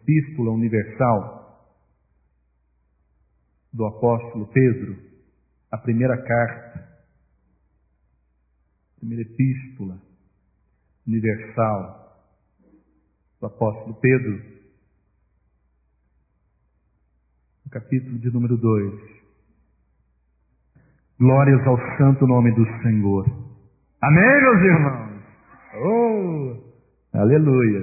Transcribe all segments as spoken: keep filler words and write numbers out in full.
epístola universal do apóstolo Pedro, a primeira carta, a primeira epístola universal do apóstolo Pedro, no capítulo de número dois. Glórias ao santo nome do Senhor. Amém, meus irmãos? Oh, aleluia.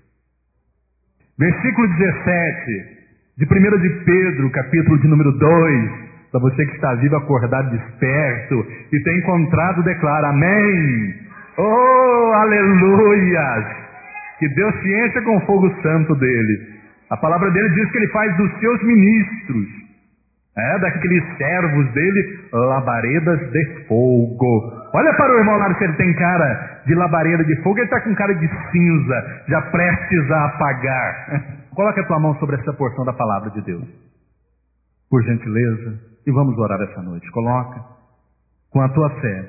Versículo dezessete, de primeira de Pedro, capítulo de número dois, para você que está vivo, acordado, desperto, e tem encontrado, declara, amém. Oh, aleluias. Que Deus se encha com o fogo santo dele. A palavra dele diz que ele faz dos seus ministros, é, daqueles servos dele, labaredas de fogo. Olha para o irmão lá, se ele tem cara de labareda de fogo, ele está com cara de cinza, já prestes a apagar. Coloca a tua mão sobre essa porção da palavra de Deus, por gentileza, e vamos orar essa noite. Coloca com a tua fé,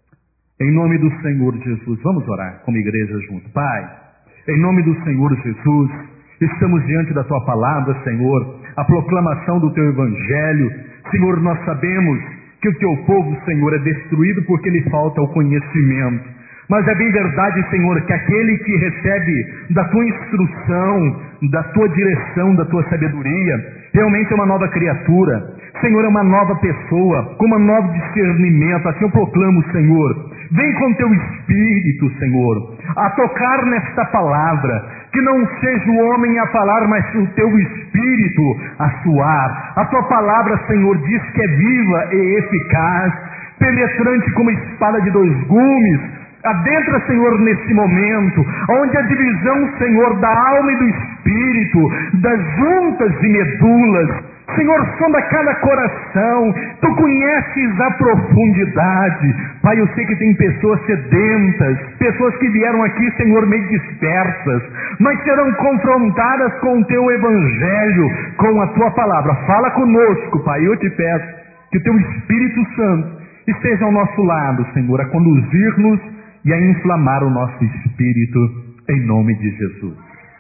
em nome do Senhor Jesus. Vamos orar como igreja junto. Pai, em nome do Senhor Jesus, estamos diante da tua palavra, Senhor, a proclamação do teu evangelho. Senhor, nós sabemos que o teu povo, Senhor, é destruído porque lhe falta o conhecimento. Mas é bem verdade, Senhor, que aquele que recebe da tua instrução, da tua direção, da tua sabedoria, realmente é uma nova criatura. Senhor, é uma nova pessoa, com um novo discernimento. Assim eu proclamo, Senhor, vem com teu Espírito, Senhor, a tocar nesta palavra, que não seja o homem a falar, mas o teu Espírito a soar. A tua palavra, Senhor, diz que é viva e eficaz, penetrante como espada de dois gumes. Adentra, Senhor, nesse momento, onde a divisão, Senhor, da alma e do Espírito, das juntas e medulas, Senhor, sonda cada coração. Tu conheces a profundidade. Pai, eu sei que tem pessoas sedentas, pessoas que vieram aqui, Senhor, meio dispersas, mas serão confrontadas com o teu evangelho, com a tua palavra. Fala conosco, Pai, eu te peço que o teu Espírito Santo esteja ao nosso lado, Senhor, a conduzir-nos e a inflamar o nosso espírito, em nome de Jesus.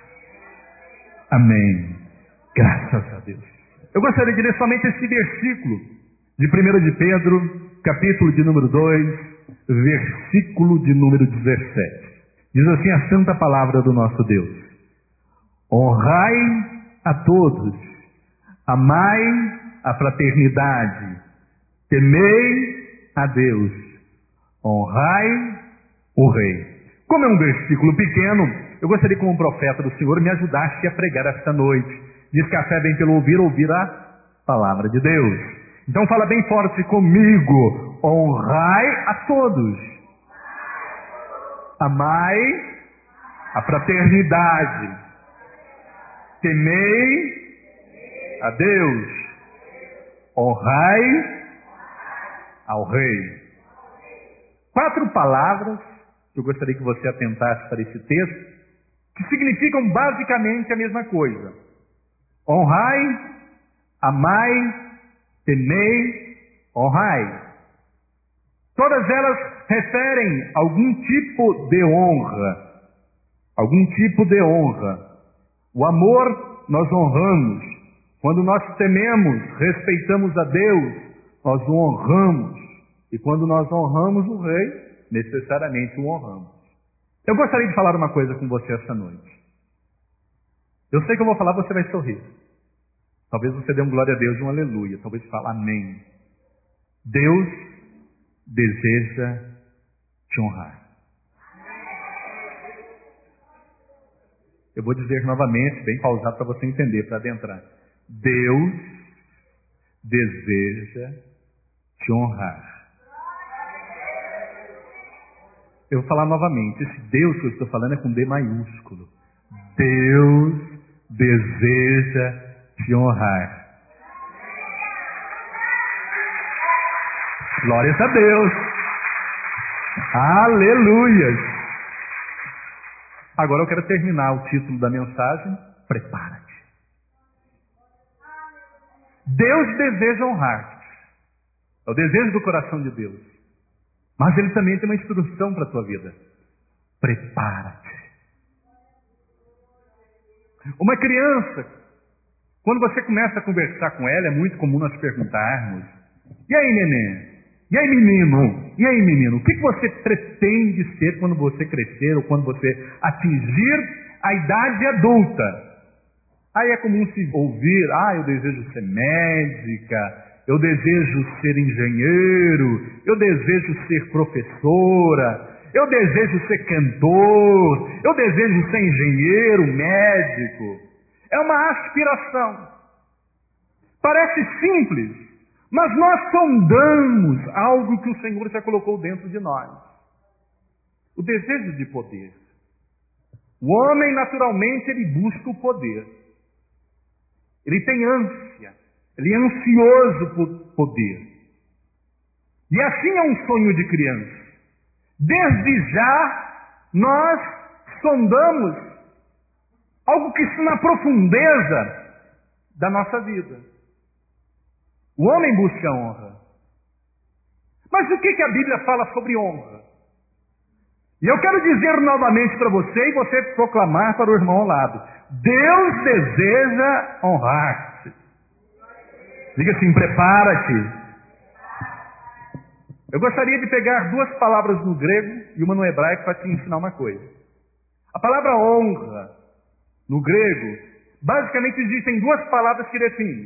Amém. Graças a Deus. Eu gostaria de ler somente esse versículo de primeira de Pedro, capítulo de número dois, versículo de número dezessete. Diz assim a santa palavra do nosso Deus: honrai a todos, amai a fraternidade, temei a Deus, honrai o Rei. Como é um versículo pequeno, eu gostaria que como profeta do Senhor me ajudasse a pregar esta noite. Diz que a fé vem pelo ouvir, ouvir a palavra de Deus. Então fala bem forte comigo: honrai a todos, amai a fraternidade, temei a Deus, honrai ao Rei. Quatro palavras que eu gostaria que você atentasse para esse texto, que significam basicamente a mesma coisa: honrai, amai, temei, honrai. Todas elas referem a algum tipo de honra, algum tipo de honra. O amor nós honramos. Quando nós tememos, respeitamos a Deus, nós o honramos. E quando nós honramos o Rei, necessariamente o honramos. Eu gostaria de falar uma coisa com você esta noite. Eu sei que eu vou falar, você vai sorrir. Talvez você dê um glória a Deus e um aleluia. Talvez fale amém. Deus deseja te honrar. Eu vou dizer novamente, bem pausado para você entender, para adentrar. Deus deseja te honrar. Eu vou falar novamente. Esse Deus que eu estou falando é com D maiúsculo. Deus deseja te honrar. Glórias a Deus. Aleluias. Agora eu quero terminar o título da mensagem. Prepara-te. Deus deseja honrar-te. É o desejo do coração de Deus. Mas Ele também tem uma instrução para a tua vida. Prepara-te. Uma criança, quando você começa a conversar com ela, é muito comum nós perguntarmos: e aí, neném? E aí, menino? E aí, menino? O que você pretende ser quando você crescer ou quando você atingir a idade adulta? Aí é comum se ouvir: ah, eu desejo ser médica, eu desejo ser engenheiro, eu desejo ser professora, eu desejo ser cantor, eu desejo ser engenheiro, médico. É uma aspiração. Parece simples, mas nós sondamos algo que o Senhor já colocou dentro de nós. O desejo de poder. O homem, naturalmente, ele busca o poder. Ele tem ânsia. Ele é ansioso por poder. E assim é um sonho de criança. Desde já, nós sondamos algo que está na profundeza da nossa vida. O homem busca honra. Mas o que, que a Bíblia fala sobre honra? E eu quero dizer novamente para você e você proclamar para o irmão ao lado: Deus deseja honrar-te. Diga assim: prepara-te. Eu gostaria de pegar duas palavras no grego e uma no hebraico para te ensinar uma coisa. A palavra honra, no grego, basicamente existem duas palavras que definem.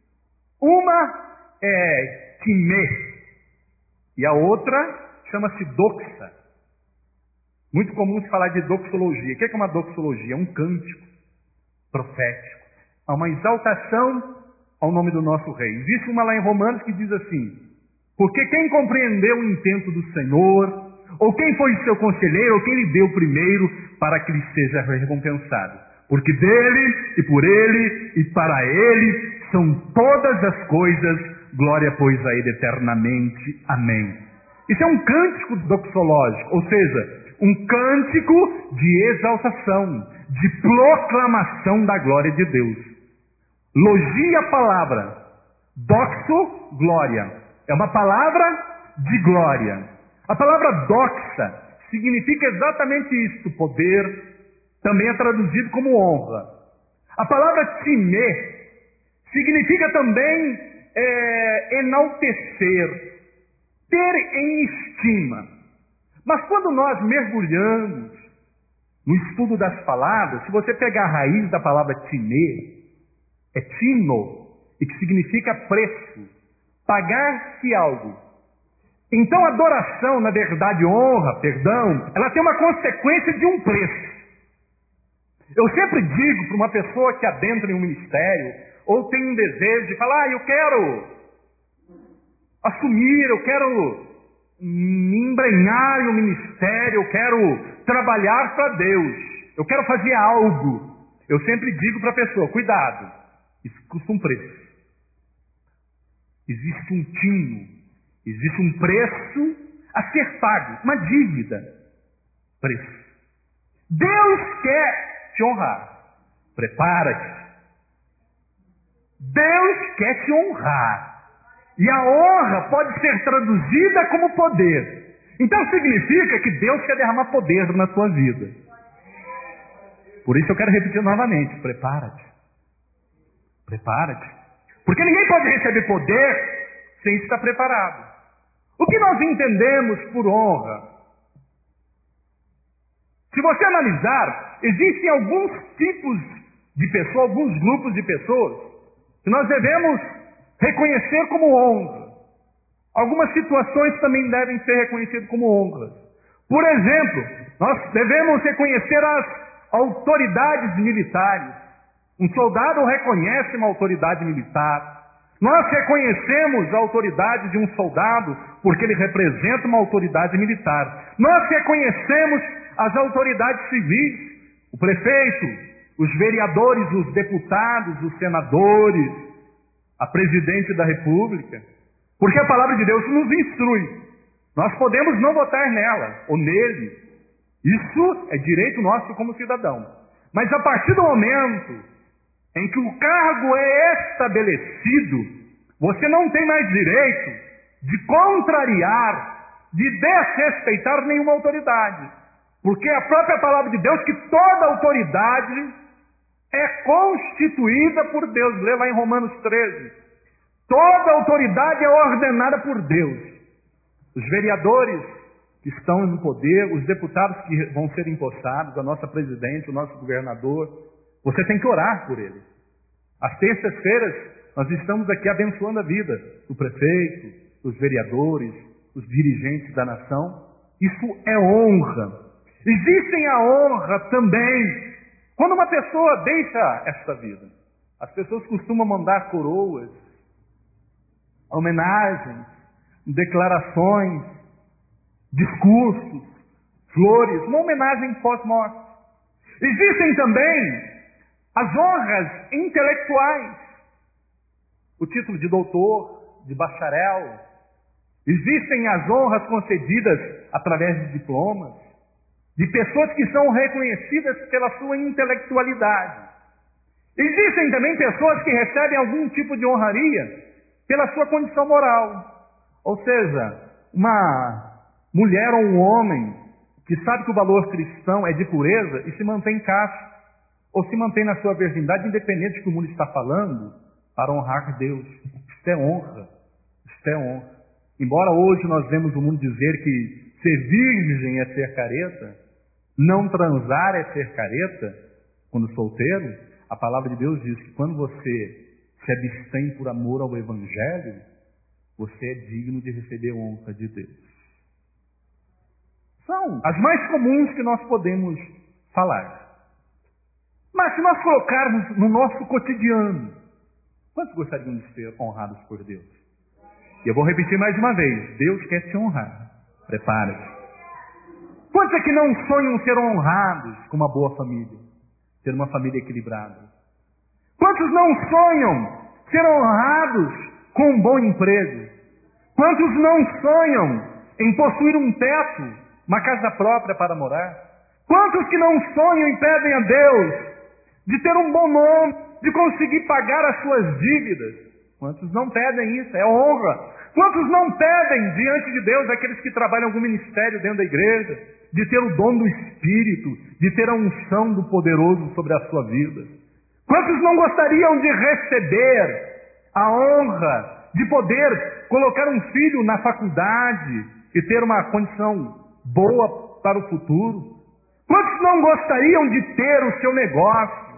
Uma é timê e a outra chama-se doxa. Muito comum se falar de doxologia. O que é uma doxologia? É um cântico profético. Há uma exaltação ao nome do nosso rei. Existe uma lá em Romanos que diz assim: porque quem compreendeu o intento do Senhor, ou quem foi seu conselheiro, ou quem lhe deu primeiro, para que lhe seja recompensado. Porque dele, e por ele, e para ele, são todas as coisas, glória pois a ele eternamente. Amém. Isso é um cântico doxológico, ou seja, um cântico de exaltação, de proclamação da glória de Deus. Logia a palavra, doxo, glória. É uma palavra de glória. A palavra doxa significa exatamente isso, poder, também é traduzido como honra. A palavra timê significa também é, enaltecer, ter em estima. Mas quando nós mergulhamos no estudo das palavras, se você pegar a raiz da palavra timê, é tino, e que significa preço, pagar-se algo. Então adoração, na verdade honra, perdão, ela tem uma consequência de um preço. Eu sempre digo para uma pessoa que adentra em um ministério, ou tem um desejo de falar: ah, eu quero assumir, eu quero me embrenhar em um ministério, eu quero trabalhar para Deus, eu quero fazer algo. Eu sempre digo para a pessoa: cuidado, isso custa um preço. Existe um tino, existe um preço a ser pago, uma dívida. Preço. Deus quer te honrar. Prepara-te. Deus quer te honrar. E a honra pode ser traduzida como poder. Então significa que Deus quer derramar poder na tua vida. Por isso eu quero repetir novamente: prepara-te. Prepara-te. Porque ninguém pode receber poder sem estar preparado. O que nós entendemos por honra? Se você analisar, existem alguns tipos de pessoas, alguns grupos de pessoas, que nós devemos reconhecer como honra. Algumas situações também devem ser reconhecidas como honras. Por exemplo, nós devemos reconhecer as autoridades militares. Um soldado reconhece uma autoridade militar. Nós reconhecemos a autoridade de um soldado porque ele representa uma autoridade militar. Nós reconhecemos as autoridades civis, o prefeito, os vereadores, os deputados, os senadores, a presidente da República, porque a palavra de Deus nos instrui. Nós podemos não votar nela ou nele. Isso é direito nosso como cidadão. Mas a partir do momento em que o cargo é estabelecido, você não tem mais direito de contrariar, de desrespeitar nenhuma autoridade. Porque a própria palavra de Deus que toda autoridade é constituída por Deus. Lê lá em Romanos treze. Toda autoridade é ordenada por Deus. Os vereadores que estão no poder, os deputados que vão ser empossados, a nossa presidente, o nosso governador, você tem que orar por eles. Às terças-feiras, nós estamos aqui abençoando a vida do prefeito, dos vereadores, dos dirigentes da nação. Isso é honra. Existem a honra também quando uma pessoa deixa esta vida. As pessoas costumam mandar coroas, homenagens, declarações, discursos, flores, uma homenagem pós-morte. Existem também as honras intelectuais, o título de doutor, de bacharel. Existem as honras concedidas através de diplomas, de pessoas que são reconhecidas pela sua intelectualidade. Existem também pessoas que recebem algum tipo de honraria pela sua condição moral. Ou seja, uma mulher ou um homem que sabe que o valor cristão é de pureza e se mantém casto, ou se mantém na sua virgindade, independente do que o mundo está falando, para honrar Deus. Isto é honra. Isto é honra. Embora hoje nós vemos o mundo dizer que ser virgem é ser careta, não transar é ser careta, quando solteiro, a palavra de Deus diz que quando você se abstém por amor ao Evangelho, você é digno de receber honra de Deus. São as mais comuns que nós podemos falar. Mas se nós colocarmos no nosso cotidiano, quantos gostariam de ser honrados por Deus? E eu vou repetir mais uma vez, Deus quer te honrar. Prepare-se. Quantos é que não sonham ser honrados com uma boa família? Ter uma família equilibrada? Quantos não sonham ser honrados com um bom emprego? Quantos não sonham em possuir um teto, uma casa própria para morar? Quantos que não sonham e pedem a Deus de ter um bom nome, de conseguir pagar as suas dívidas? Quantos não pedem isso? É honra. Quantos não pedem diante de Deus, aqueles que trabalham em algum ministério dentro da igreja, de ter o dom do Espírito, de ter a unção do poderoso sobre a sua vida? Quantos não gostariam de receber a honra de poder colocar um filho na faculdade e ter uma condição boa para o futuro? Quantos não gostariam de ter o seu negócio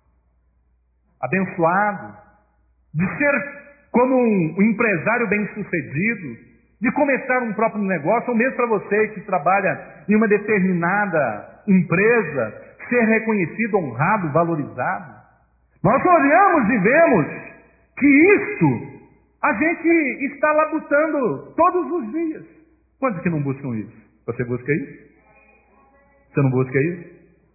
abençoado, de ser como um, um empresário bem-sucedido, de começar um próprio negócio, ou mesmo para você que trabalha em uma determinada empresa, ser reconhecido, honrado, valorizado? Nós olhamos e vemos que isso a gente está labutando todos os dias. Quantos que não buscam isso? Você busca isso? Você não busca isso?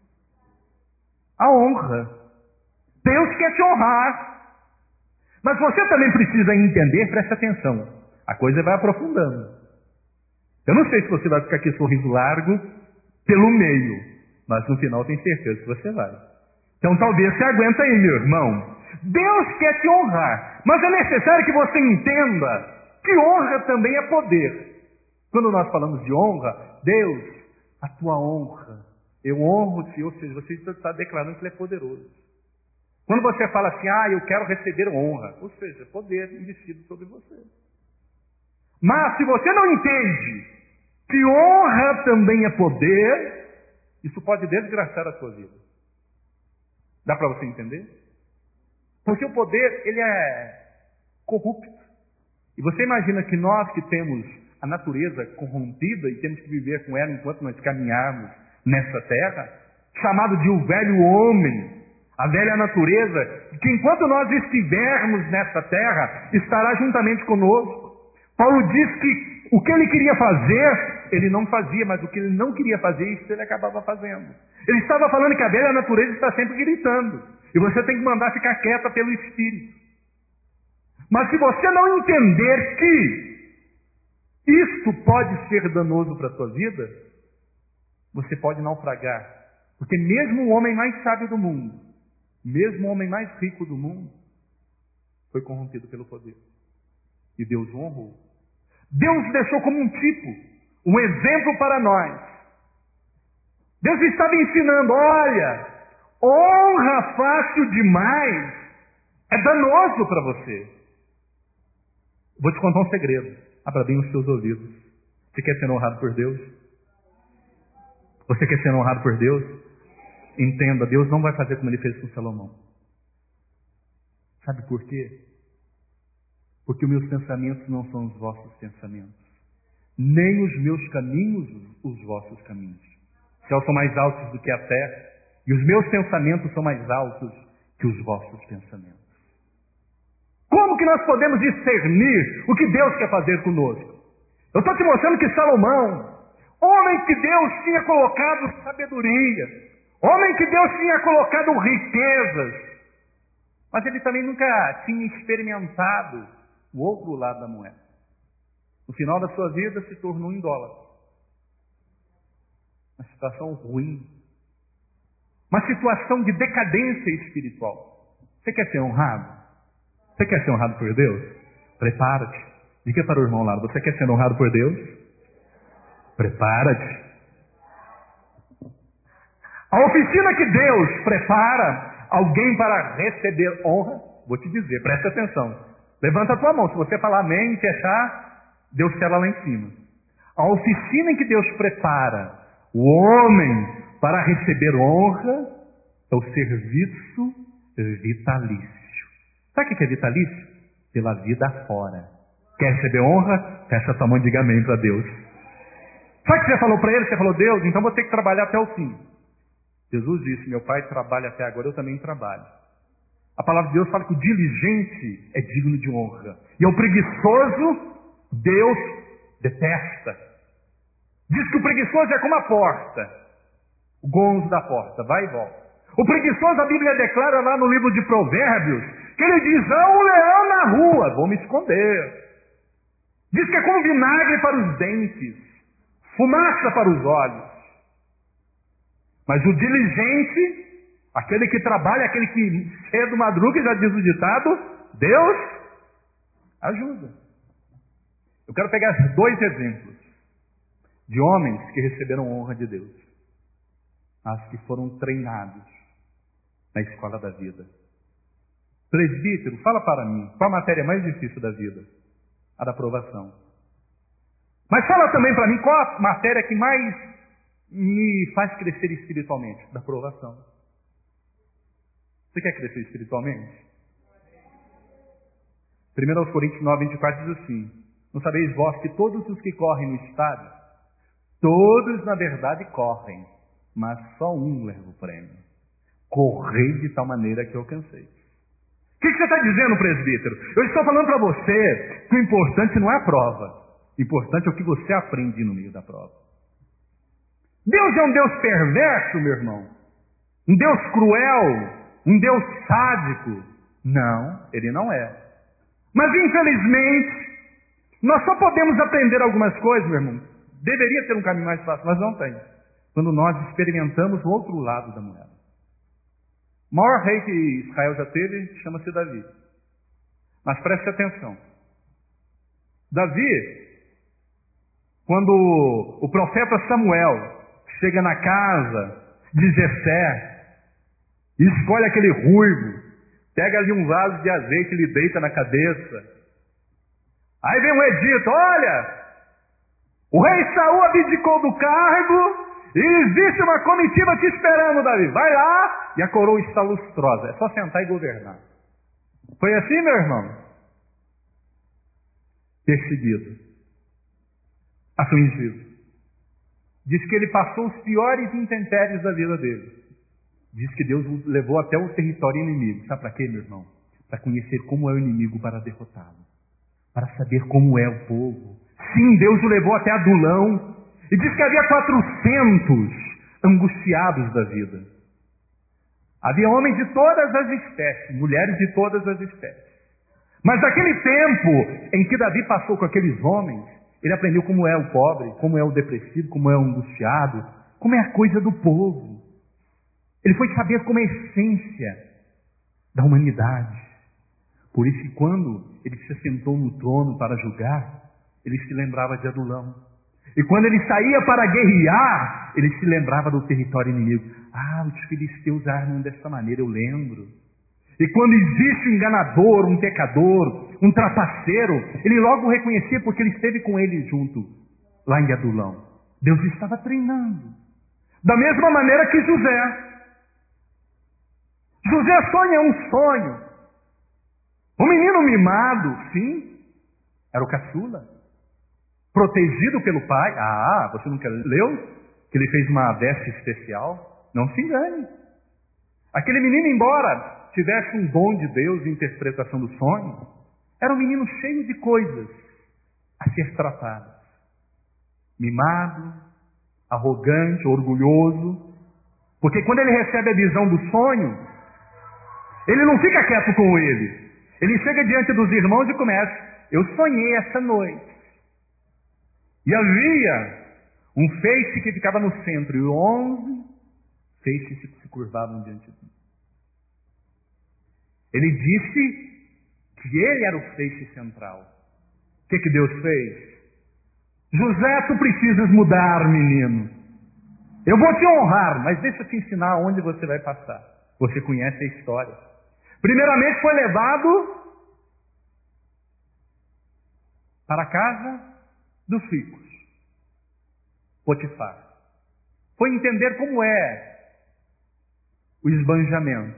A honra. Deus quer te honrar. Mas você também precisa entender, presta atenção. A coisa vai aprofundando. Eu não sei se você vai ficar aqui sorriso largo pelo meio, mas no final tenho certeza que você vai. Então talvez você aguenta aí, meu irmão. Deus quer te honrar, mas é necessário que você entenda que honra também é poder. Quando nós falamos de honra, Deus, a tua honra, eu honro-te, ou seja, você está declarando que Ele é poderoso. Quando você fala assim, ah, eu quero receber honra, ou seja, poder investido sobre você. Mas se você não entende que honra também é poder, isso pode desgraçar a sua vida. Dá para você entender? Porque o poder, ele é corrupto. E você imagina que nós que temos a natureza corrompida e temos que viver com ela enquanto nós caminharmos nessa terra, chamado de o velho homem, a velha natureza, que enquanto nós estivermos nessa terra, estará juntamente conosco. Paulo diz que o que ele queria fazer, ele não fazia, mas o que ele não queria fazer, isso ele acabava fazendo. Ele estava falando que a velha natureza está sempre gritando, e você tem que mandar ficar quieta pelo Espírito. Mas se você não entender que isto pode ser danoso para a sua vida, você pode naufragar. Porque mesmo o homem mais sábio do mundo, mesmo o homem mais rico do mundo, foi corrompido pelo poder. E Deus o honrou. Deus deixou como um tipo, um exemplo para nós. Deus estava ensinando, olha, Honra fácil demais é danoso para você. Vou te contar um segredo. Abra bem os seus ouvidos. Você quer ser honrado por Deus? Você quer ser honrado por Deus? Entenda, Deus não vai fazer como ele fez com Salomão. Sabe por quê? Porque os meus pensamentos não são os vossos pensamentos, nem os meus caminhos os vossos caminhos. Os céus são mais altos do que a terra, e os meus pensamentos são mais altos que os vossos pensamentos. Como que nós podemos discernir o que Deus quer fazer conosco? Eu estou te mostrando que Salomão, homem que Deus tinha colocado sabedoria, homem que Deus tinha colocado riquezas, mas ele também nunca tinha experimentado o outro lado da moeda. No final da sua vida se tornou um idólatra. Uma situação ruim. Uma situação de decadência espiritual. Você quer ser honrado? Você quer ser honrado por Deus? Prepara-te. Diga para o irmão lá, você quer ser honrado por Deus? Prepara-te. A oficina que Deus prepara alguém para receber honra, vou te dizer, presta atenção. Levanta a tua mão, se você falar amém e fechar, Deus quer lá em cima. A oficina em que Deus prepara o homem para receber honra é o serviço vitalício. Sabe o que é vitalício? Pela vida fora. Quer receber honra? Fecha a tua mão e diga amém para Deus. Sabe o que você falou para ele? Você falou, Deus, então vou ter que trabalhar até o fim. Jesus disse, meu pai trabalha até agora, eu também trabalho. A palavra de Deus fala que o diligente é digno de honra. E o preguiçoso, Deus detesta. Diz que o preguiçoso é como a porta. O gonzo da porta, vai e volta. O preguiçoso, a Bíblia declara lá no livro de Provérbios, que ele diz, há um leão na rua, vou me esconder. Diz que é como vinagre para os dentes, fumaça para os olhos. Mas o diligente, aquele que trabalha, aquele que cedo madruga, já diz o ditado, Deus ajuda. Eu quero pegar dois exemplos de homens que receberam honra de Deus, mas que foram treinados na escola da vida. Presbítero, fala para mim, qual a matéria mais difícil da vida? A da aprovação. Mas fala também para mim, qual a matéria que mais me faz crescer espiritualmente? Da aprovação. Você quer crescer espiritualmente? primeira Coríntios nove, vinte e quatro diz assim, não sabeis vós que todos os que correm no estádio, todos na verdade correm, mas só um leva o prêmio. Correi de tal maneira que alcancei. O que, que você está dizendo, presbítero? Eu estou falando para você que o importante não é a prova. O importante é o que você aprende no meio da prova. Deus é um Deus perverso, meu irmão. Um Deus cruel. Um Deus sádico. Não, Ele não é. Mas infelizmente, nós só podemos aprender algumas coisas, meu irmão. Deveria ter um caminho mais fácil, mas não tem. Quando nós experimentamos o outro lado da moeda. O maior rei que Israel já teve chama-se Davi. Mas preste atenção. Davi, quando o profeta Samuel chega na casa de Jessé e escolhe aquele ruivo, pega ali um vaso de azeite e lhe deita na cabeça. Aí vem um edito, olha, o rei Saul abdicou do cargo e existe uma comitiva te esperando, Davi. Vai lá e a coroa está lustrosa. É só sentar e governar. Foi assim, meu irmão? Perseguido. Afligido. Diz que ele passou os piores intempéries da vida dele. Diz que Deus o levou até o território inimigo. Sabe para quê, meu irmão? Para conhecer como é o inimigo para derrotá-lo. Para saber como é o povo. Sim, Deus o levou até Adulão. E diz que havia quatrocentos angustiados da vida. Havia homens de todas as espécies, mulheres de todas as espécies. Mas naquele tempo em que Davi passou com aqueles homens, ele aprendeu como é o pobre, como é o depressivo, como é o angustiado, como é a coisa do povo. Ele foi saber como é a essência da humanidade. Por isso que quando ele se sentou no trono para julgar, ele se lembrava de Adulão. E quando ele saía para guerrear, ele se lembrava do território inimigo. Ah, os filisteus armam dessa maneira, eu lembro. E quando existe um enganador, um pecador, um trapaceiro, ele logo reconhecia porque ele esteve com ele junto, lá em Adulão. Deus estava treinando. Da mesma maneira que José. José sonha um sonho. Um menino mimado, sim, era o caçula. Protegido pelo pai. Ah, você nunca leu que ele fez uma veste especial? Não se engane. Aquele menino, embora tivesse um dom de Deus de interpretação do sonho, era um menino cheio de coisas a ser tratado. Mimado, arrogante, orgulhoso. Porque quando ele recebe a visão do sonho, ele não fica quieto com ele. Ele chega diante dos irmãos e começa: eu sonhei essa noite. E havia um feixe que ficava no centro, e onze feixes se curvavam diante dele. Ele disse que ele era o feixe central. O que que Deus fez? José, tu precisas mudar, menino. Eu vou te honrar, mas deixa eu te ensinar onde você vai passar. Você conhece a história. Primeiramente foi levado para a casa dos ricos. Potifar. Foi entender como é o esbanjamento.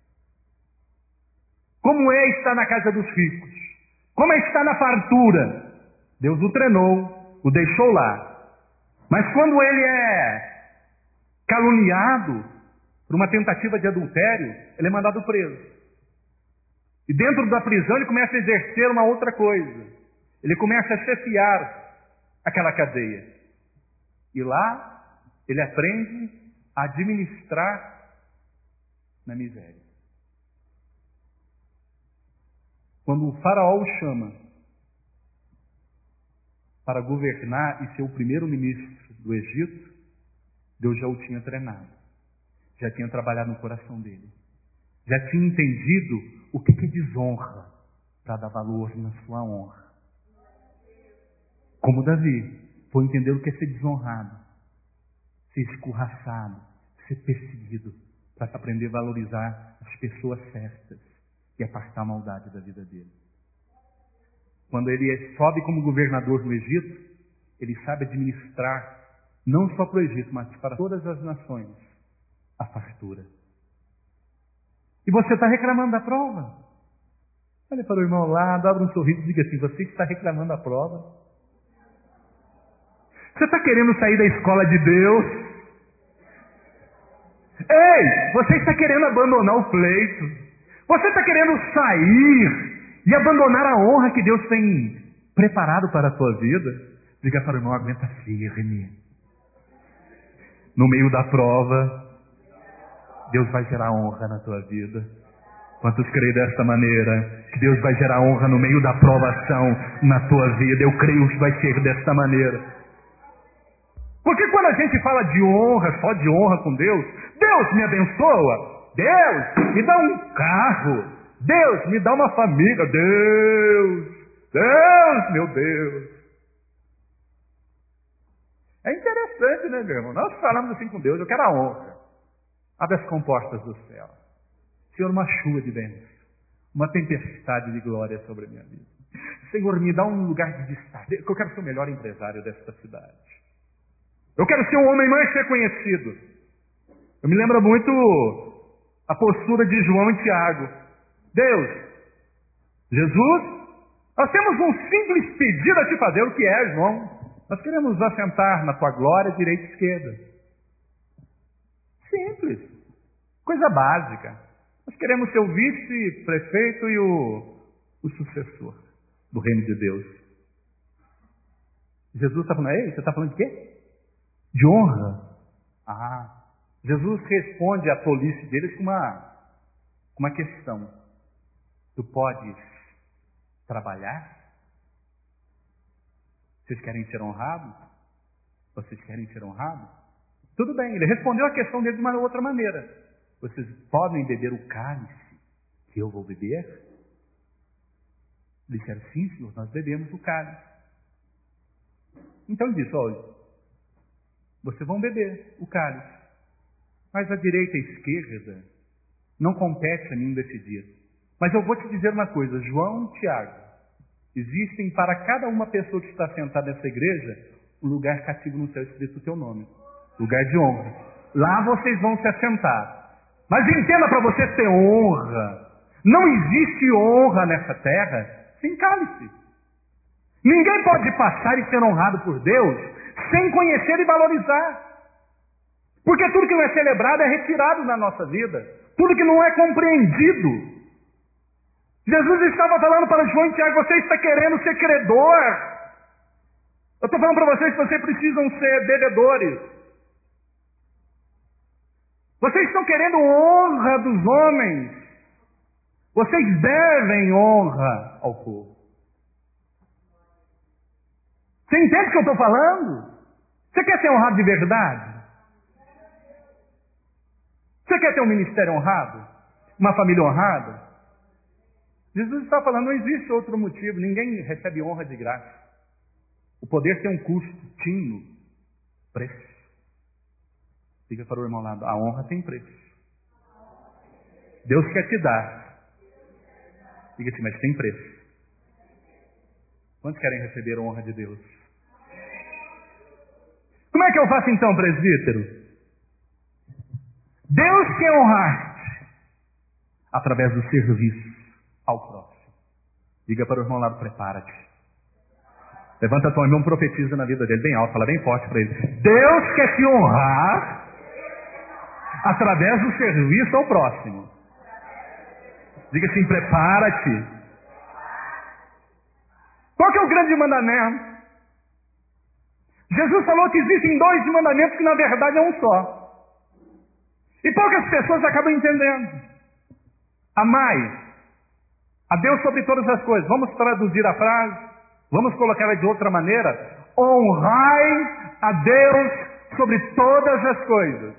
Como é estar na casa dos ricos. Como é estar na fartura. Deus o treinou, o deixou lá. Mas quando ele é caluniado por uma tentativa de adultério, ele é mandado preso. E dentro da prisão ele começa a exercer uma outra coisa. Ele começa a chefiar aquela cadeia. E lá ele aprende a administrar na miséria. Quando o faraó o chama para governar e ser o primeiro-ministro do Egito, Deus já o tinha treinado. Já tinha trabalhado no coração dele. Já tinha entendido o que é desonra para dar valor na sua honra. Como Davi foi entender o que é ser desonrado, ser escorraçado, ser perseguido, para aprender a valorizar as pessoas certas e apartar a maldade da vida dele. Quando ele sobe como governador no Egito, ele sabe administrar, não só para o Egito, mas para todas as nações, a fartura. E você está reclamando da prova? Olha para o irmão ao lado, abre um sorriso e diga assim: você está reclamando da prova? Você está querendo sair da escola de Deus? Ei, você está querendo abandonar o pleito? Você está querendo sair e abandonar a honra que Deus tem preparado para a tua vida? Diga para o irmão: aguenta firme. No meio da prova, Deus vai gerar honra na tua vida. Quantos creem desta maneira? Que Deus vai gerar honra no meio da provação na tua vida. Eu creio que vai ser desta maneira. Porque quando a gente fala de honra, só de honra com Deus, Deus me abençoa, Deus me dá um carro, Deus me dá uma família, Deus, Deus, meu Deus. É interessante, né, meu irmão? Nós falamos assim com Deus: eu quero a honra. Abre as comportas do céu. Senhor, uma chuva de bênção, uma tempestade de glória sobre a minha vida. Senhor, me dá um lugar de destaque. Eu quero ser o melhor empresário desta cidade. Eu quero ser um homem mais reconhecido. Eu me lembro muito a postura de João e Tiago. Deus, Jesus, nós temos um simples pedido a te fazer. O que é, João? Nós queremos nos assentar na tua glória, direita e esquerda. Simples. Coisa básica. Nós queremos ser o vice-prefeito e o, o sucessor do reino de Deus. Jesus está falando: ei, você está falando de quê? De honra. Ah, Jesus responde à tolice deles com uma, uma questão. Tu podes trabalhar? Vocês querem ser honrados? Vocês querem ser honrados? Tudo bem, ele respondeu a questão dele de uma outra maneira. Vocês podem beber o cálice que eu vou beber? Eles disseram: sim, Senhor, nós bebemos o cálice. Então ele disse: olha, vocês vão beber o cálice. Mas a direita e a esquerda não compete a mim decidir. Mas eu vou te dizer uma coisa, João e Tiago, existem para cada uma pessoa que está sentada nessa igreja um lugar cativo no céu escrito o teu nome, lugar de honra. Lá vocês vão se assentar. Mas entenda, para você ter honra, não existe honra nessa terra sem cálice. Ninguém pode passar e ser honrado por Deus sem conhecer e valorizar. Porque tudo que não é celebrado é retirado na nossa vida. Tudo que não é compreendido. Jesus estava falando para João e Tiago, você está querendo ser credor. Eu estou falando para vocês que vocês precisam ser devedores. Vocês estão querendo honra dos homens. Vocês devem honra ao povo. Você entende o que eu estou falando? Você quer ser honrado de verdade? Você quer ter um ministério honrado? Uma família honrada? Jesus está falando, não existe outro motivo. Ninguém recebe honra de graça. O poder tem um custo, tinho, preço. Diga para o irmão lá, a honra tem preço. Deus quer te dar. Diga assim, mas tem preço. Quantos querem receber a honra de Deus? Como é que eu faço então, presbítero? Deus quer honrar-te através do serviço ao próximo. Diga para o irmão lado, prepara-te. Levanta a tua mão e profetiza na vida dele, bem alto, fala bem forte para ele. Deus quer te honrar através do serviço ao próximo. Diga assim, prepara-te. Qual que é o grande mandamento? Jesus falou que existem dois mandamentos que na verdade é um só. E poucas pessoas acabam entendendo. Amai a Deus sobre todas as coisas. Vamos traduzir a frase, vamos colocá-la de outra maneira. Honrai a Deus sobre todas as coisas.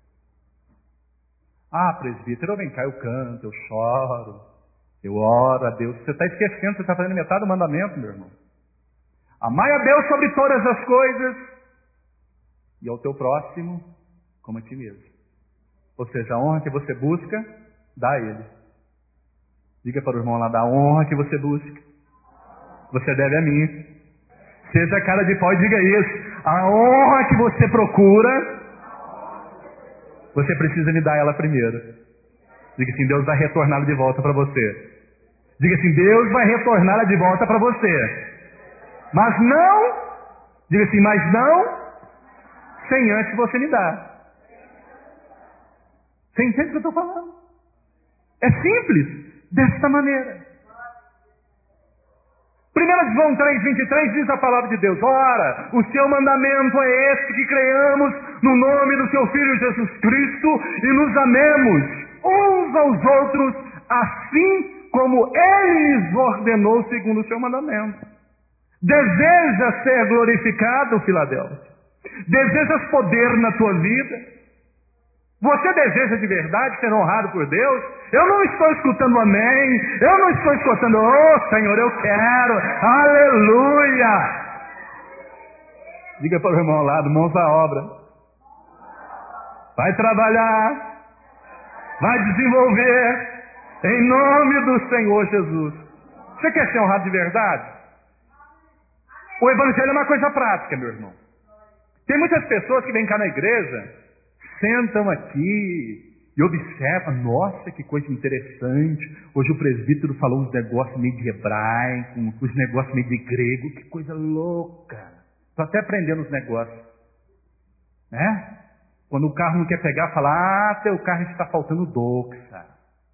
Ah, presbítero, vem cá, eu canto, eu choro, eu oro a Deus. Você está esquecendo, você está fazendo metade do mandamento, meu irmão. Amai a Deus sobre todas as coisas e ao teu próximo como a ti mesmo. Ou seja, a honra que você busca, dá a Ele. Diga para o irmão lá, da honra que você busca, você deve a mim. Seja cara de pau e diga isso. A honra que você procura, você precisa me dar ela primeiro. Diga assim, Deus vai retorná-la de volta para você. Diga assim, Deus vai retorná-la de volta para você. Mas não, diga assim, mas não, sem antes você me dar. Você entende o que eu estou falando? É simples, desta maneira. primeiro João três, vinte e três diz a palavra de Deus. Ora, o seu mandamento é este, que creiamos no nome do seu Filho Jesus Cristo e nos amemos uns aos outros, assim como Ele nos ordenou segundo o seu mandamento. Deseja ser glorificado, Filadélfia? Desejas poder na tua vida? Você deseja de verdade ser honrado por Deus? Eu não estou escutando amém. Eu não estou escutando, oh Senhor, eu quero. Aleluia. Diga para o irmão ao lado, mãos à obra. Vai trabalhar. Vai desenvolver. Em nome do Senhor Jesus. Você quer ser honrado de verdade? O evangelho é uma coisa prática, meu irmão. Tem muitas pessoas que vêm cá na igreja, sentam aqui e observam, nossa, que coisa interessante. Hoje o presbítero falou uns negócios meio de hebraico, uns negócios meio de grego, que coisa louca. Estou até aprendendo os negócios. Né? Quando o carro não quer pegar, fala, ah, teu carro está faltando doxa.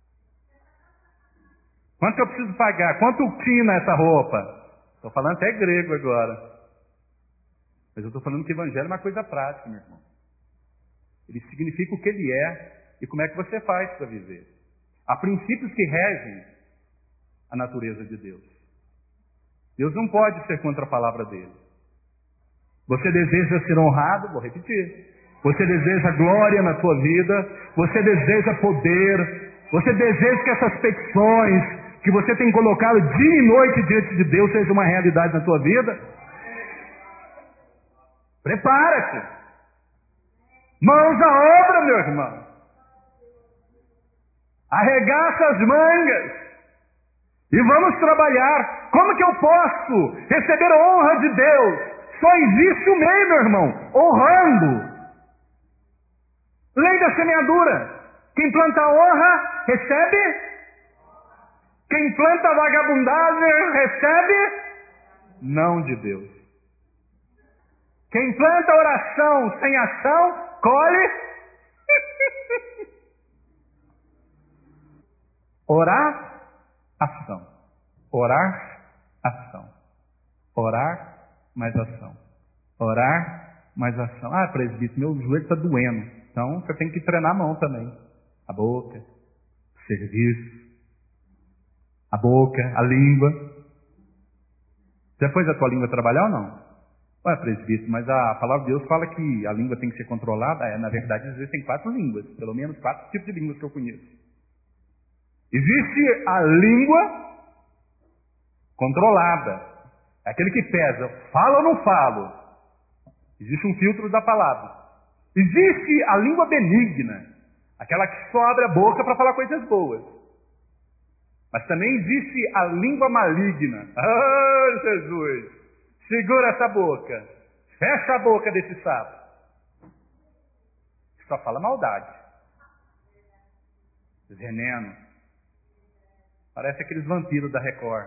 Quanto que eu preciso pagar? Quanto quina essa roupa? Estou falando até grego agora. Mas eu estou falando que o evangelho é uma coisa prática, meu irmão. Ele significa o que ele é e como é que você faz para viver. Há princípios que regem a natureza de Deus. Deus não pode ser contra a palavra dele. Você deseja ser honrado? Vou repetir. Você deseja glória na sua vida? Você deseja poder? Você deseja que essas petições que você tem colocado dia e noite diante de Deus seja uma realidade na sua vida? Prepara-te. Mãos à obra, meu irmão. Arregaça as mangas e vamos trabalhar. Como que eu posso receber a honra de Deus? Só existe o meio, meu irmão, honrando. Lei da semeadura. Quem planta honra, recebe. Quem planta vagabundagem, recebe não de Deus. Quem planta oração sem ação, colhe. Orar, ação. Orar, ação. Orar, mais ação. Orar, mais ação. Ah, presbítero, meu joelho está doendo. Então, você tem que treinar a mão também. A boca, o serviço. A boca, a língua. Já pôs a tua língua trabalhar ou não? Ué, presbítero, mas a palavra de Deus fala que a língua tem que ser controlada. É, na verdade, existem quatro línguas. Pelo menos quatro tipos de línguas que eu conheço. Existe a língua controlada. É aquele que pesa, fala ou não falo. Existe um filtro da palavra. Existe a língua benigna. Aquela que só abre a boca para falar coisas boas. Mas também existe a língua maligna. Ah, Jesus! Segura essa boca. Fecha a boca desse sapo. Só fala maldade. Veneno. Parece aqueles vampiros da Record.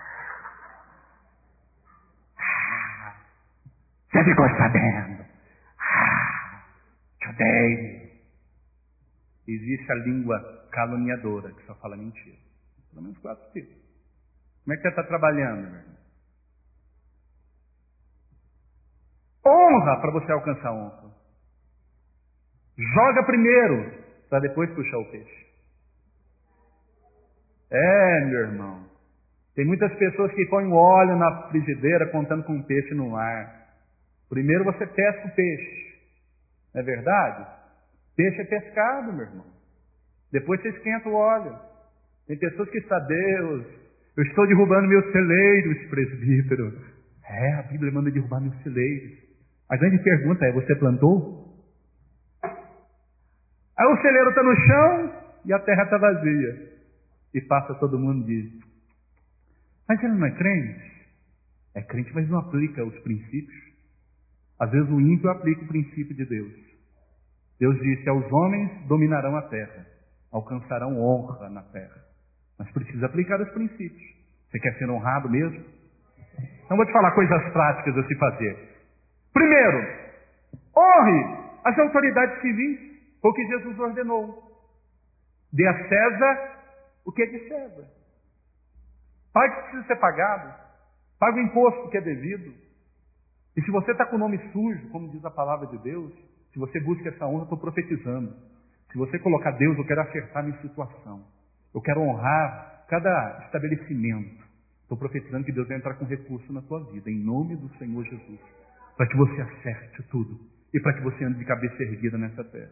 Ah, você ficou sabendo? Ah, te odeio. Existe a língua caluniadora, que só fala mentira. Pelo menos quatro tipos. Como é que você está trabalhando, meu irmão? Honra para você alcançar honra. Joga primeiro, para depois puxar o peixe. É, meu irmão. Tem muitas pessoas que põem o óleo na frigideira contando com um peixe no ar. Primeiro você pesca o peixe. Não é verdade? Peixe é pescado, meu irmão. Depois você esquenta o óleo. Tem pessoas que sabem, Deus, eu estou derrubando meus celeiros, presbítero. É, a Bíblia manda derrubar meus celeiros. A grande pergunta é, você plantou? Aí o celeiro está no chão e a terra está vazia. E passa todo mundo e diz, mas ele não é crente? É crente, mas não aplica os princípios. Às vezes o ímpio aplica o princípio de Deus. Deus disse, aos homens dominarão a terra, alcançarão honra na terra. Mas precisa aplicar os princípios. Você quer ser honrado mesmo? Então vou te falar coisas práticas a se fazer. Primeiro, honre as autoridades civis, foi o que Jesus ordenou. Dê a César o que é de César. Pague o que precisa ser pagado. Pague o imposto que é devido. E se você está com o nome sujo, como diz a palavra de Deus, se você busca essa honra, eu estou profetizando. Se você colocar Deus, eu quero acertar minha situação. Eu quero honrar cada estabelecimento. Estou profetizando que Deus vai entrar com recurso na tua vida, em nome do Senhor Jesus. Para que você acerte tudo. E para que você ande de cabeça erguida nessa terra.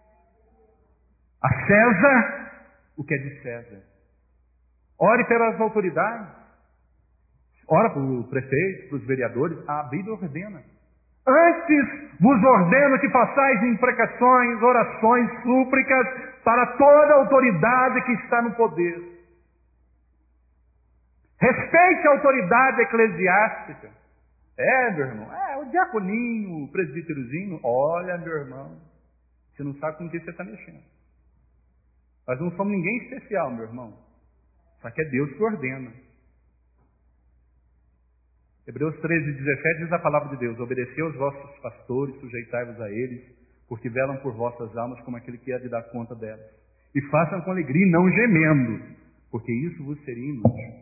A César o que é de César. Ore pelas autoridades. Ora para o prefeito, para os vereadores. A Bíblia ordena. Antes vos ordeno que façais imprecações, orações, súplicas para toda a autoridade que está no poder. Respeite a autoridade eclesiástica. É, meu irmão. É, o diaconinho, o presbíterozinho. Olha, meu irmão. Você não sabe com quem você está mexendo. Nós não somos ninguém especial, meu irmão. Só que é Deus que ordena. Hebreus treze, dezessete diz a palavra de Deus. Obedecei aos vossos pastores, sujeitai-vos a eles, porque velam por vossas almas como aquele que há de dar conta delas. E façam com alegria e não gemendo, porque isso vos seria inútil.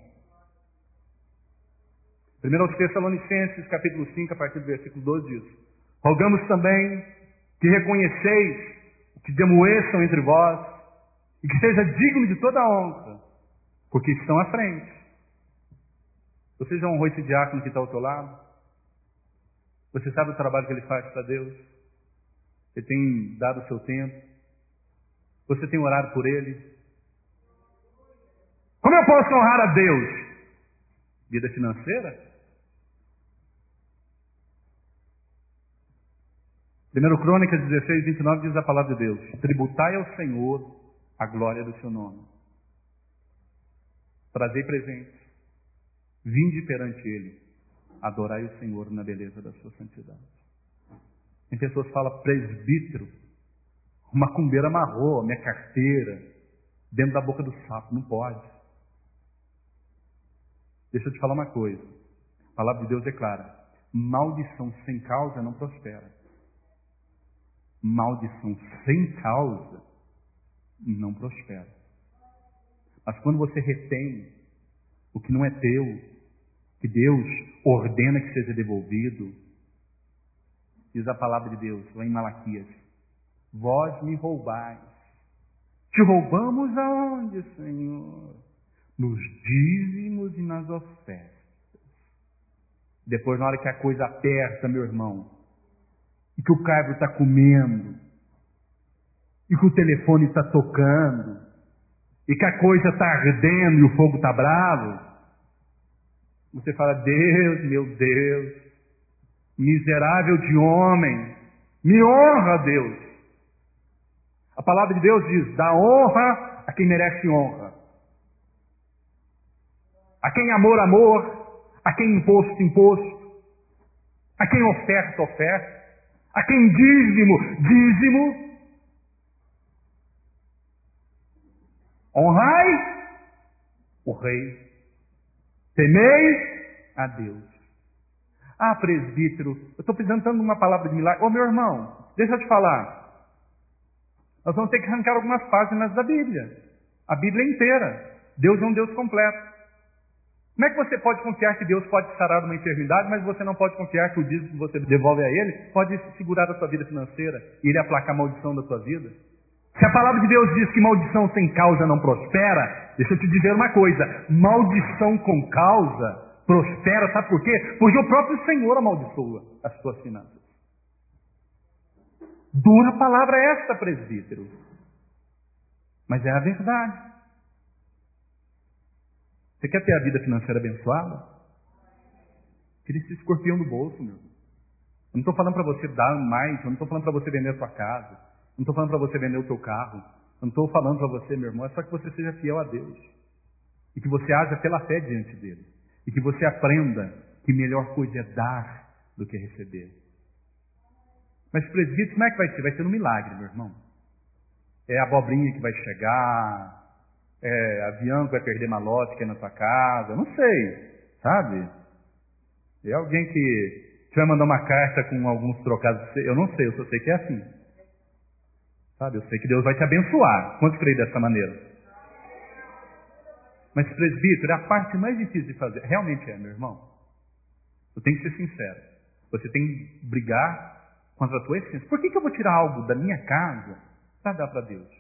primeiro aos Tessalonicenses, capítulo cinco, a partir do versículo doze diz, rogamos também que reconheceis o que demoeçam entre vós, e que seja digno de toda a honra, porque estão à frente. Você já honrou esse diácono que está ao teu lado? Você sabe o trabalho que ele faz para Deus? Ele tem dado o seu tempo? Você tem orado por ele? Como eu posso honrar a Deus? Vida financeira? Primeiro Crônicas dezesseis, vinte e nove diz a palavra de Deus: tributai ao Senhor a glória do seu nome. Trazei presentes, vinde perante Ele, adorai o Senhor na beleza da sua santidade. Tem pessoas que falam: presbítero, o macumbeiro amarrou a minha carteira dentro da boca do sapo. Não pode. Deixa eu te falar uma coisa. A palavra de Deus declara: maldição sem causa não prospera. Maldição sem causa não prospera. Mas quando você retém o que não é teu, que Deus ordena que seja devolvido, diz a palavra de Deus lá em Malaquias: vós me roubais. Te roubamos aonde, Senhor? Nos dízimos e nas ofertas. Depois, na hora que a coisa aperta, meu irmão, e que o carbo está comendo, e que o telefone está tocando, e que a coisa está ardendo e o fogo está bravo, você fala: Deus, meu Deus, miserável de homem, me honra, Deus. A palavra de Deus diz: dá honra a quem merece honra, a quem amor, amor, a quem imposto, imposto, a quem oferta, oferta, a quem dízimo, dízimo. Honrai o rei, temei a Deus. Ah, presbítero, eu estou precisando tanto de uma palavra de milagre. Ô meu irmão, deixa eu te falar. Nós vamos ter que arrancar algumas páginas da Bíblia. A Bíblia inteira. Deus é um Deus completo. Como é que você pode confiar que Deus pode sarar uma enfermidade, mas você não pode confiar que o dízimo que você devolve a Ele pode segurar a sua vida financeira e Ele aplacar a maldição da sua vida? Se a palavra de Deus diz que maldição sem causa não prospera, deixa eu te dizer uma coisa: maldição com causa prospera, sabe por quê? Porque o próprio Senhor amaldiçoa as suas finanças. Dura palavra esta, presbítero, mas é a verdade. Você quer ter a vida financeira abençoada? Tire esse escorpião do bolso, meu. Eu não estou falando para você dar mais, eu não estou falando para você vender a sua casa, eu não estou falando para você vender o teu carro, eu não estou falando para você, meu irmão, é só que você seja fiel a Deus. E que você haja pela fé diante dele. E que você aprenda que melhor coisa é dar do que receber. Mas presbítero, como é que vai ser? Vai ser um milagre, meu irmão. É a abobrinha que vai chegar, é avião que vai perder malote que é na tua casa, não sei, sabe? É alguém que te vai mandar uma carta com alguns trocados, eu não sei, eu só sei que é assim. Sabe, eu sei que Deus vai te abençoar. Quantos creem dessa maneira? Mas presbítero, é a parte mais difícil de fazer. Realmente é, meu irmão. Eu tenho que ser sincero. Você tem que brigar contra a tua essência. Por que que eu vou tirar algo da minha casa para dar para Deus?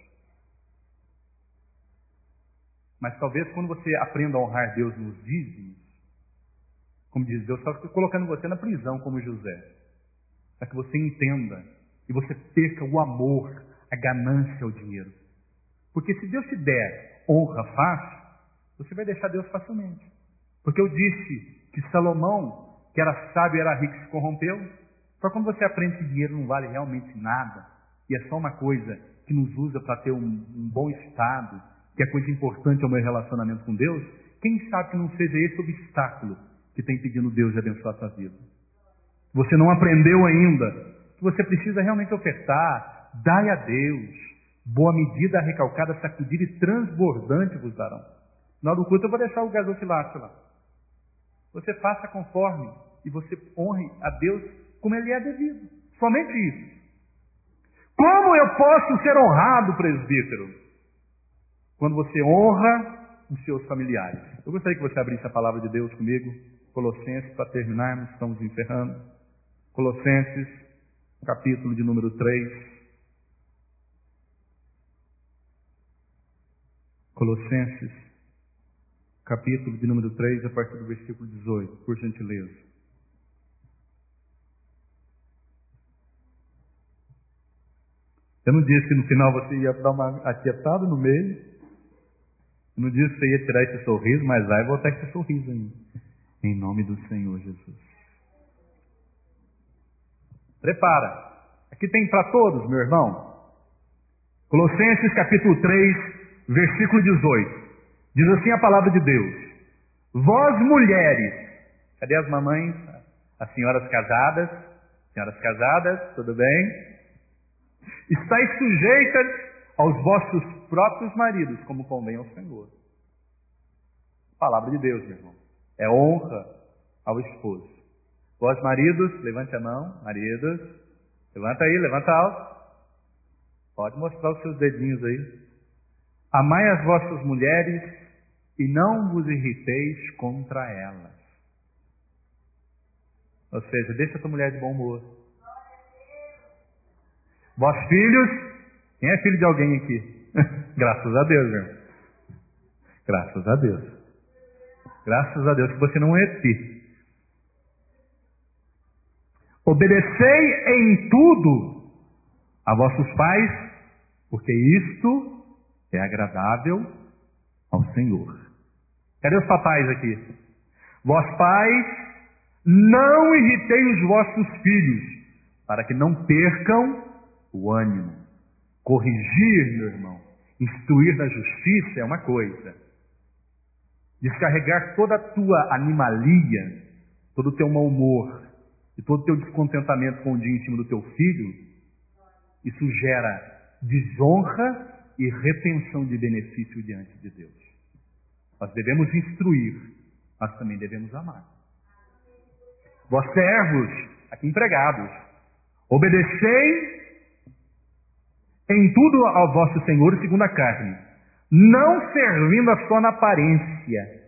Mas talvez quando você aprenda a honrar Deus nos dízimos, como diz Deus, só que colocando você na prisão como José, para que você entenda e você perca o amor, a ganância ao dinheiro. Porque se Deus te der honra fácil, você vai deixar Deus facilmente. Porque eu disse que Salomão, que era sábio e era rico, se corrompeu. Só quando você aprende que dinheiro não vale realmente nada, e é só uma coisa que nos usa para ter um, um bom estado, que é coisa importante ao meu relacionamento com Deus, quem sabe que não seja esse obstáculo que está impedindo Deus de abençoar a sua vida. Você não aprendeu ainda que você precisa realmente ofertar, dai a Deus, boa medida, recalcada, sacudida e transbordante vos darão. Na hora do culto eu vou deixar o gasofilácio lá. Você faça conforme e você honre a Deus como Ele é devido. Somente isso. Como eu posso ser honrado, presbítero? Quando você honra os seus familiares. Eu gostaria que você abrisse a palavra de Deus comigo. Colossenses, para terminarmos, estamos encerrando. Colossenses, capítulo de número três. Colossenses, capítulo de número três, a partir do versículo dezoito, por gentileza. Eu não disse que no final você ia dar uma aquietada no meio. Eu não disse que você ia tirar esse sorriso, mas vai voltar esse sorriso ainda. Em nome do Senhor Jesus. Prepara. Aqui tem para todos, meu irmão. Colossenses capítulo três, versículo dezoito. Diz assim a palavra de Deus: vós mulheres, cadê as mamães? As senhoras casadas? Senhoras casadas, tudo bem? Estais sujeitas aos vossos próprios maridos, como convém ao Senhor. Palavra de Deus, meu irmão. É honra ao esposo. Vós maridos, levante a mão, maridos. Levanta aí, levanta alto. Pode mostrar os seus dedinhos aí. Amai as vossas mulheres e não vos irriteis contra elas. Ou seja, deixa a tua mulher de bom humor. Vós filhos, quem é filho de alguém aqui? Graças a Deus, meu irmão. Graças a Deus. Graças a Deus que você não é E T. Obedecei em tudo a vossos pais, porque isto é agradável ao Senhor. Cadê os papais aqui? Vós pais, não irritei os vossos filhos, para que não percam o ânimo. Corrigir, meu irmão, instruir na justiça é uma coisa. Descarregar toda a tua animalia, todo o teu mau humor e todo o teu descontentamento com o dia íntimo do teu filho, isso gera desonra e retenção de benefício diante de Deus. Nós devemos instruir, mas também devemos amar. Vós servos, aqui empregados, obedecei em tudo ao vosso Senhor segundo a carne, não servindo a só na aparência,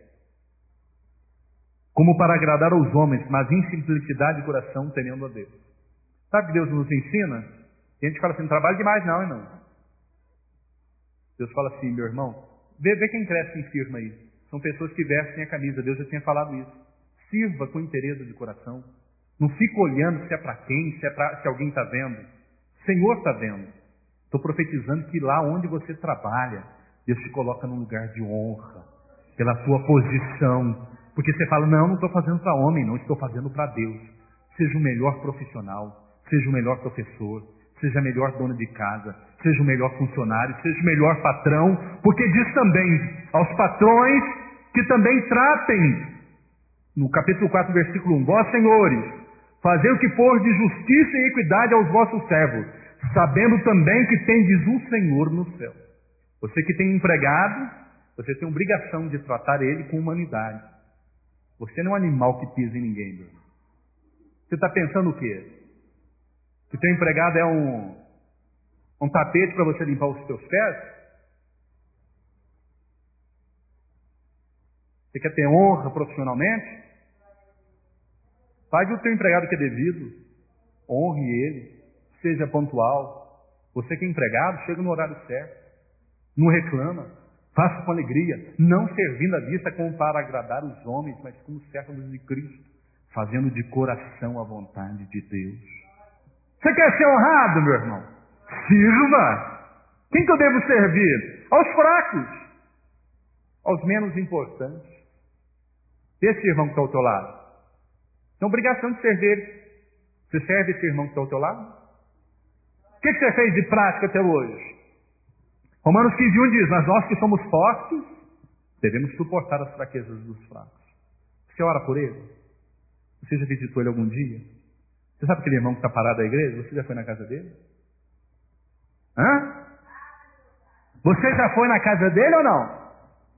como para agradar aos homens, mas em simplicidade de coração, temendo a Deus. Sabe que Deus nos ensina? E a gente fala assim, não trabalha demais não, irmão. Deus fala assim, meu irmão, vê, vê quem cresce em firma aí. São pessoas que vestem a camisa, Deus já tinha falado isso. Sirva com interesse de coração. Não fica olhando se é para quem, se, é pra, se alguém está vendo. O Senhor está vendo. Estou profetizando que lá onde você trabalha, Deus te coloca num lugar de honra, pela tua posição. Porque você fala, não, não estou fazendo para homem, não, estou fazendo para Deus. Seja o melhor profissional, seja o melhor professor, seja a melhor dona de casa, seja o melhor funcionário, seja o melhor patrão, porque diz também aos patrões que também tratem, no capítulo quatro, versículo um, vós senhores, fazei o que for de justiça e equidade aos vossos servos, sabendo também que tendes um Senhor no céu. Você que tem um empregado, você tem obrigação de tratar ele com humanidade. Você não é um animal que pisa em ninguém, meu irmão. Você está pensando o quê? Que teu empregado é um, um tapete para você limpar os teus pés? Você quer ter honra profissionalmente? Pague o teu empregado que é devido. Honre ele. Seja pontual. Você que é empregado, chega no horário certo. Não reclama. Faça com alegria, não servindo à vista como para agradar os homens, mas como servos de Cristo, fazendo de coração a vontade de Deus. Você quer ser honrado, meu irmão? Sirva! Quem que eu devo servir? Aos fracos, aos menos importantes. Esse irmão que está ao teu lado tem obrigação de servir. Você serve esse irmão que está ao teu lado? O que, que você fez de prática até hoje? Romanos quinze, um diz, mas nós que somos fortes, devemos suportar as fraquezas dos fracos. Você ora por ele? Você já visitou ele algum dia? Você sabe aquele irmão que está parado da igreja? Você já foi na casa dele? Hã? Você já foi na casa dele ou não?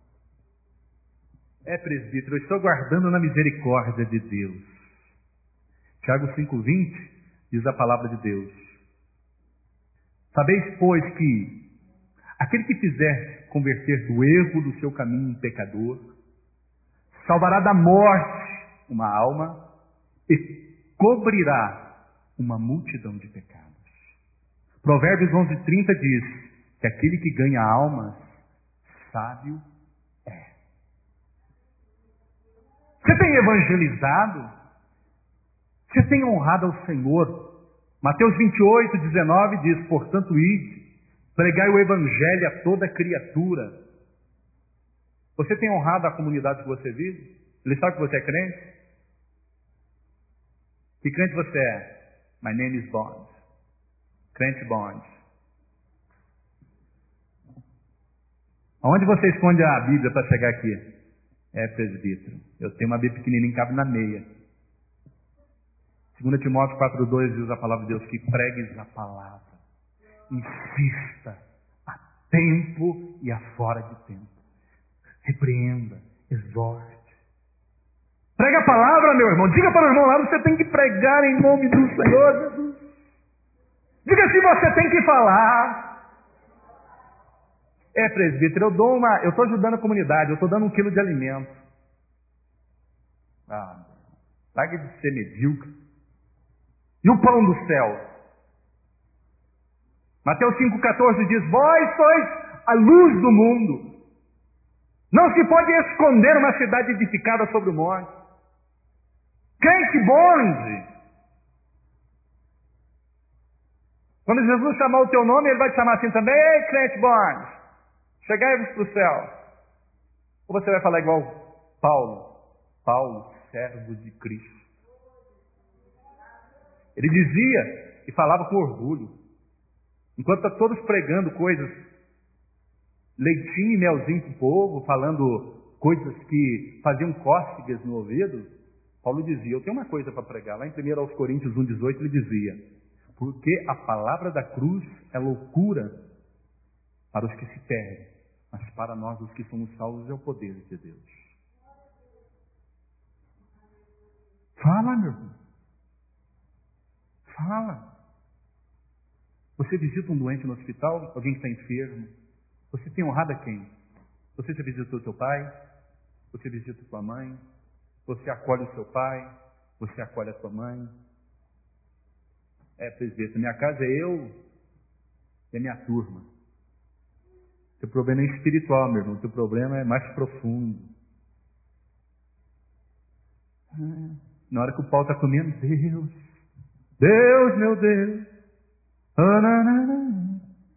É, presbítero, eu estou guardando na misericórdia de Deus. Tiago cinco, vinte diz a palavra de Deus. Sabeis, pois, que aquele que fizer converter do erro do seu caminho um pecador, salvará da morte uma alma e cobrirá uma multidão de pecados. Provérbios onze, trinta diz que aquele que ganha almas, sábio é. Você tem evangelizado? Você tem honrado ao Senhor? Mateus vinte e oito, dezenove diz, portanto, ide, pregai o evangelho a toda criatura. Você tem honrado a comunidade que você vive? Ele sabe que você é crente? Que crente você é? My name is Bond. Crente bonde. Aonde você esconde a Bíblia para chegar aqui? É, presbítero. Eu tenho uma Bíblia pequenininha, cabe na meia. Segundo Timóteo quatro, dois diz a palavra de Deus que pregues a palavra. Insista a tempo e a fora de tempo. Repreenda, exorte. Prega a palavra, meu irmão. Diga para o irmão lá, você tem que pregar em nome do Senhor Jesus. Diga se você tem que falar. É, presbítero, eu dou uma, eu estou ajudando a comunidade, eu estou dando um quilo de alimento. Ah, larga de ser medíocre. E o pão do céu? Mateus cinco, catorze diz, vós sois a luz do mundo. Não se pode esconder uma cidade edificada sobre o monte. Crente bonde. Quando Jesus chamar o teu nome, ele vai te chamar assim também. Ei, crente bonde, chegai-vos para o céu. Ou você vai falar igual Paulo. Paulo, servo de Cristo. Ele dizia e falava com orgulho. Enquanto está todos pregando coisas, leitinho e melzinho para o povo, falando coisas que faziam cócegas no ouvido, Paulo dizia, eu tenho uma coisa para pregar. Lá em primeira aos Coríntios um, dezoito, ele dizia, porque a palavra da cruz é loucura para os que se perdem, mas para nós, os que somos salvos, é o poder de Deus. Fala, meu irmão. Fala. Você visita um doente no hospital, alguém que está enfermo. Você tem honrado a quem? Você já visitou seu pai? Você visita sua mãe? Você acolhe o seu pai? Você acolhe a sua mãe? É, presbítero, minha casa é eu e a minha turma. Seu problema é espiritual, meu irmão. Seu problema é mais profundo. Na hora que o pau está comendo, Deus, Deus, meu Deus. Oh, na, na, na.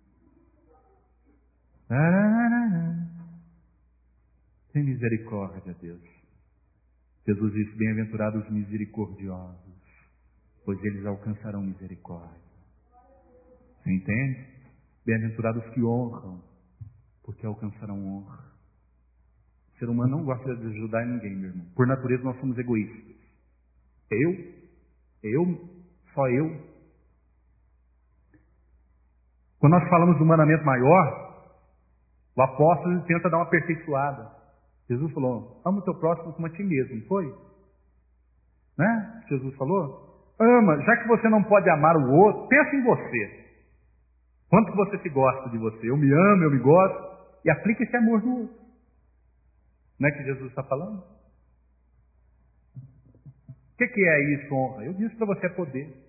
Na, na, na, na. Tem misericórdia, Deus. Jesus disse, bem-aventurados os misericordiosos, pois eles alcançarão misericórdia. Você entende? Bem-aventurados que honram, porque alcançarão honra. O ser humano não gosta de ajudar ninguém, meu irmão. Por natureza nós somos egoístas. Eu, eu, só eu. Quando nós falamos do mandamento maior, o apóstolo tenta dar uma aperfeiçoada. Jesus falou, ama o teu próximo como a ti mesmo, não foi? Né? Jesus falou, ama, já que você não pode amar o outro, pensa em você. Quanto que você se gosta de você? Eu me amo, eu me gosto, e aplica esse amor no outro. Não é que Jesus está falando? O que, que é isso, honra? Eu disse para você, é poder.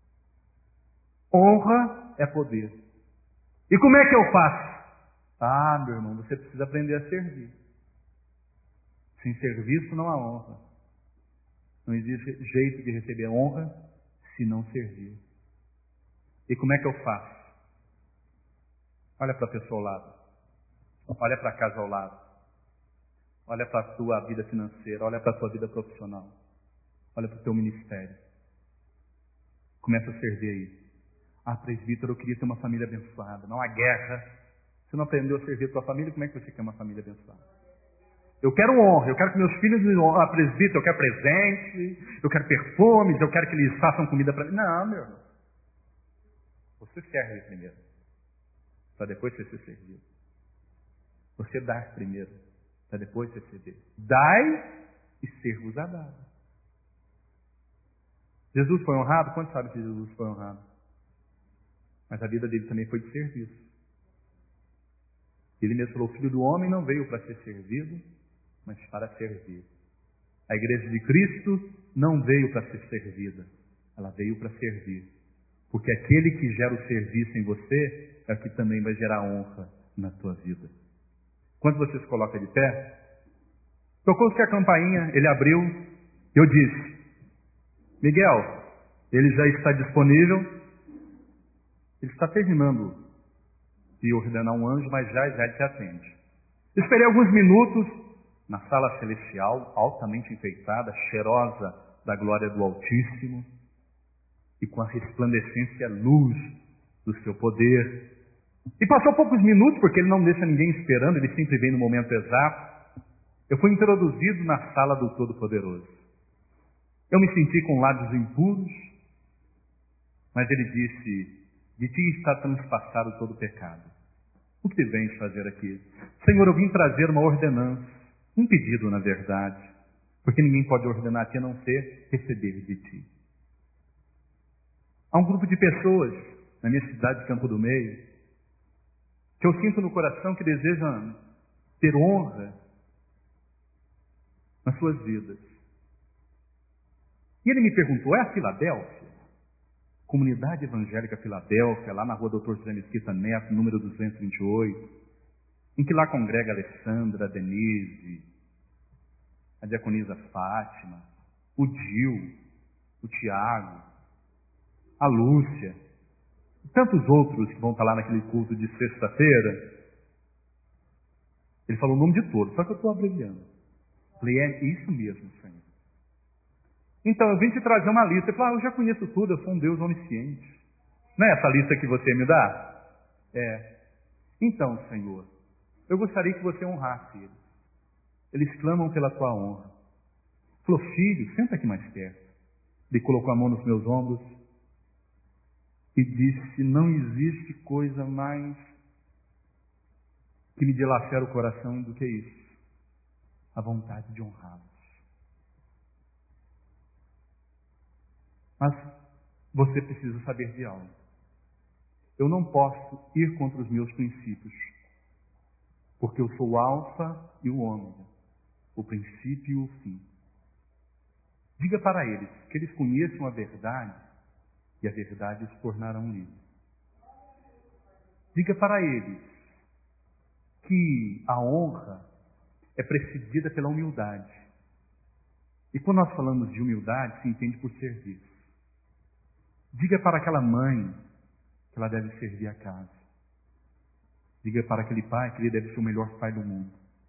Honra é poder. E como é que eu faço? Ah, meu irmão, você precisa aprender a servir. Sem serviço não há honra. Não existe jeito de receber honra se não servir. E como é que eu faço? Olha para a pessoa ao lado. Olha para a casa ao lado. Olha para a tua vida financeira. Olha para a tua vida profissional. Olha para o teu ministério. Começa a servir aí. Ah, presbítero, eu queria ter uma família abençoada. Não há guerra. Você não aprendeu a servir a tua família, como é que você quer uma família abençoada? Eu quero honra, eu quero que meus filhos me honrem. Ah, presbítero, eu quero presente, eu quero perfumes, eu quero que eles façam comida para mim. Não, meu irmão. Você serve primeiro, para depois você ser servido. Você dá primeiro, para depois você ceder. Dai e ser-vos a dar. Jesus foi honrado? Quantos sabem que Jesus foi honrado? Mas a vida dele também foi de serviço. Ele mesmo falou, o Filho do Homem não veio para ser servido, mas para servir. A igreja de Cristo não veio para ser servida, ela veio para servir. Porque aquele que gera o serviço em você é o que também vai gerar honra na tua vida. Quando você se coloca de pé, tocou-se a campainha, ele abriu, eu disse, Miguel, ele já está disponível, ele está terminando de ordenar um anjo, mas já já ele te atende. Esperei alguns minutos na sala celestial, altamente enfeitada, cheirosa da glória do Altíssimo, e com a resplandecência luz do seu poder. E passou poucos minutos, porque ele não deixa ninguém esperando, ele sempre vem no momento exato. Eu fui introduzido na sala do Todo-Poderoso. Eu me senti com lábios impuros, mas ele disse: de ti está transpassado todo o pecado. O que vens fazer aqui? Senhor, eu vim trazer uma ordenança, um pedido, na verdade, porque ninguém pode ordenar a ti a não ser receber de ti. Há um grupo de pessoas na minha cidade de Campo do Meio que eu sinto no coração que desejam ter honra nas suas vidas. E ele me perguntou: é a Filadélfia? Comunidade Evangélica Filadélfia, lá na rua doutor José Mesquita Neto, número duzentos e vinte e oito, em que lá congrega a Alessandra, a Denise, a diaconisa Fátima, o Gil, o Tiago, a Lúcia, e tantos outros que vão estar lá naquele culto de sexta-feira. Ele falou o nome de todos, só que eu estou abreviando. Falei: é isso mesmo, Senhor. Então, eu vim te trazer uma lista. Ele falou: ah, eu já conheço tudo, eu sou um Deus onisciente. Não é essa lista que você me dá? É. Então, Senhor, eu gostaria que você honrasse eles. Eles clamam pela tua honra. Ele falou: filho, senta aqui mais perto. Ele colocou a mão nos meus ombros e disse: não existe coisa mais que me dilacera o coração do que isso. A vontade de honrá-los. Mas você precisa saber de algo. Eu não posso ir contra os meus princípios, porque eu sou o alfa e o ômega, o princípio e o fim. Diga para eles que eles conheçam a verdade e a verdade os tornarão livres. Diga para eles que a honra é precedida pela humildade. E quando nós falamos de humildade, se entende por serviço. Diga para aquela mãe que ela deve servir a casa. Diga para aquele pai que ele deve ser o melhor pai do mundo.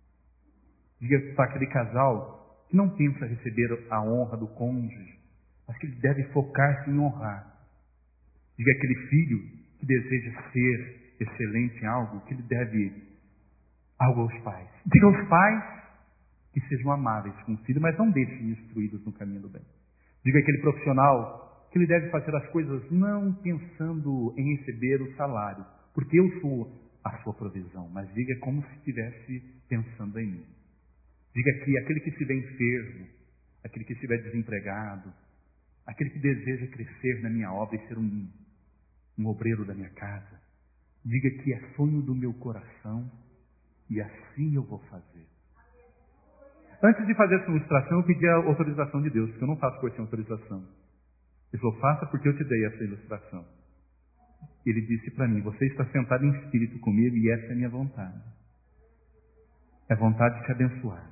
Diga para aquele casal que não pensa receber a honra do cônjuge, mas que ele deve focar-se em honrar. Diga aquele filho que deseja ser excelente em algo, que ele deve algo aos pais. Diga aos pais que sejam amáveis com o filho, mas não deixem instruídos no caminho do bem. Diga aquele profissional que ele deve fazer as coisas não pensando em receber o salário, porque eu sou a sua provisão, mas diga como se estivesse pensando em mim. Diga que aquele que se vê enfermo, aquele que estiver desempregado, aquele que deseja crescer na minha obra e ser um, um obreiro da minha casa, diga que é sonho do meu coração e assim eu vou fazer. Antes de fazer essa ilustração, eu pedi a autorização de Deus, porque eu não faço coisa sem autorização. Ele falou: faça porque eu te dei essa ilustração. Ele disse para mim: você está sentado em espírito comigo e essa é a minha vontade. É vontade de te abençoar.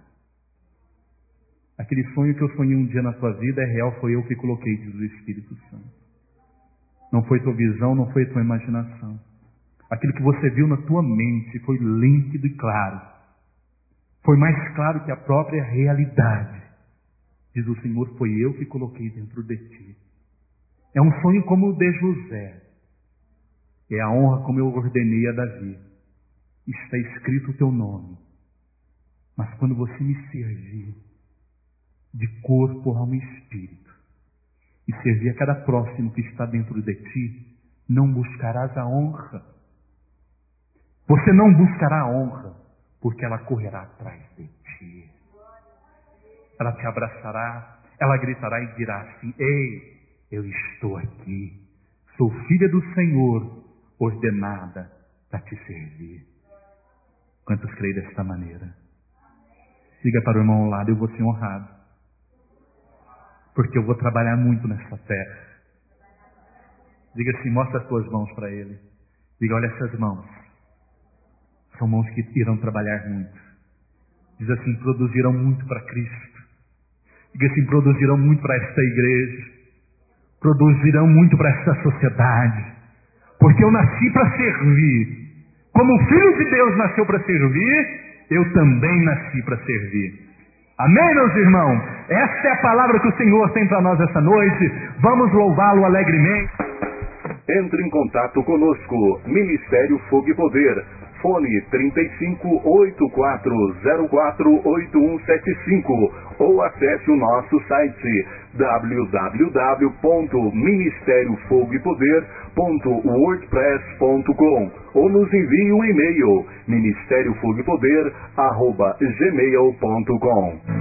Aquele sonho que eu sonhei um dia na tua vida é real, foi eu que coloquei, diz o Espírito Santo. Não foi tua visão, não foi tua imaginação. Aquilo que você viu na tua mente foi límpido e claro. Foi mais claro que a própria realidade. Diz o Senhor: foi eu que coloquei dentro de ti. É um sonho como o de José. É a honra como eu ordenei a Davi. Está escrito o teu nome. Mas quando você me servir de corpo, alma e espírito, e servir a cada próximo que está dentro de ti, não buscarás a honra. Você não buscará a honra, porque ela correrá atrás de ti. Ela te abraçará, ela gritará e dirá assim: ei, eu estou aqui, sou filha do Senhor, ordenada para te servir. Quantos creem desta maneira? Diga para o irmão ao lado: eu vou ser honrado, porque eu vou trabalhar muito nessa terra. Diga assim, mostra as tuas mãos para ele. Diga: olha essas mãos, são mãos que irão trabalhar muito. Diz assim: produzirão muito para Cristo. Diga assim: produzirão muito para esta igreja, produzirão muito para esta sociedade, porque eu nasci para servir. Como o Filho de Deus nasceu para servir, eu também nasci para servir. Amém, meus irmãos? Esta é a palavra que o Senhor tem para nós essa noite. Vamos louvá-lo alegremente. Entre em contato conosco, Ministério Fogo e Poder. Fone trinta e cinco, oitenta e quatro zero quatro, oito um sete cinco ou acesse o nosso site w w w ponto ministério fogo e poder ponto wordpress ponto com ou nos envie um e-mail ministério fogo e poder arroba gmail ponto com.